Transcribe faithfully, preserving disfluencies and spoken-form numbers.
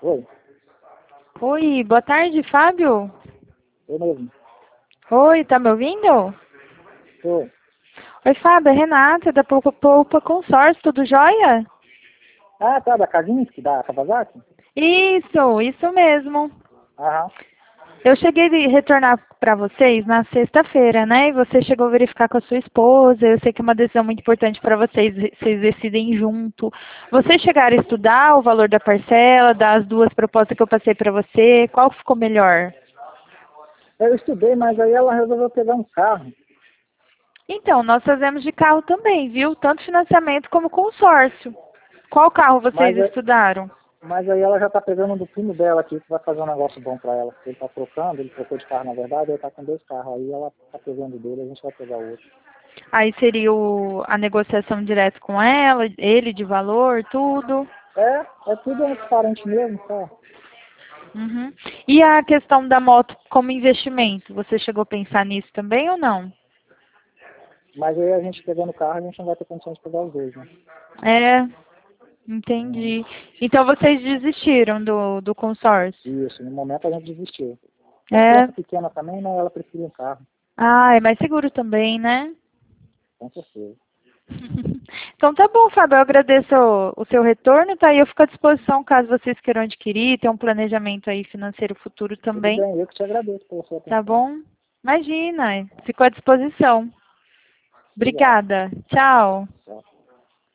Oi, Oi, boa tarde, Fábio. eu mesmo. Oi, tá me ouvindo? Tô. Oi, Fábio, é Renata, da Poupa Poupa Consórcio, tudo jóia? Ah, tá, da Kavinsky, da Kawasaki? Isso, isso mesmo. Aham. Eu cheguei a retornar para vocês na sexta-feira, né? E você chegou a verificar com a sua esposa. Eu sei que é uma decisão muito importante para vocês, vocês decidem junto. Vocês chegaram a estudar o valor da parcela, das duas propostas que eu passei para você? Qual que ficou melhor? Eu estudei, mas aí ela resolveu pegar um carro. Então, nós fazemos de carro também, viu? Tanto financiamento como consórcio. Qual carro vocês Mas, é- estudaram? mas aí ela já tá pegando um do primo dela aqui, que vai fazer um negócio bom pra ela. Ele tá trocando, ele trocou de carro na verdade, ele tá com dois carros. Aí ela tá pegando dele, a gente vai pegar o outro. Aí seria o, a negociação direta com ela, ele de valor, tudo. É, é tudo um parente mesmo, só. Uhum. E a questão da moto como investimento, você chegou a pensar nisso também ou não? Mas aí a gente pegando o carro, a gente não vai ter condições de pegar os dois, né? É, Uhum. entendi. Então vocês desistiram do, do consórcio? Isso, no momento a gente desistiu. Tem É. criança pequena também, né? Ela prefere um carro, Ah, é mais seguro também, né? com certeza. Então tá bom, Fábio, eu agradeço o, o seu retorno, tá? E eu fico à disposição caso vocês queiram adquirir, ter um planejamento aí financeiro futuro Tudo também, bem, eu que te agradeço pela sua tá atenção. bom? Imagina, fico à disposição. Obrigado. Obrigada. Tchau. Tchau.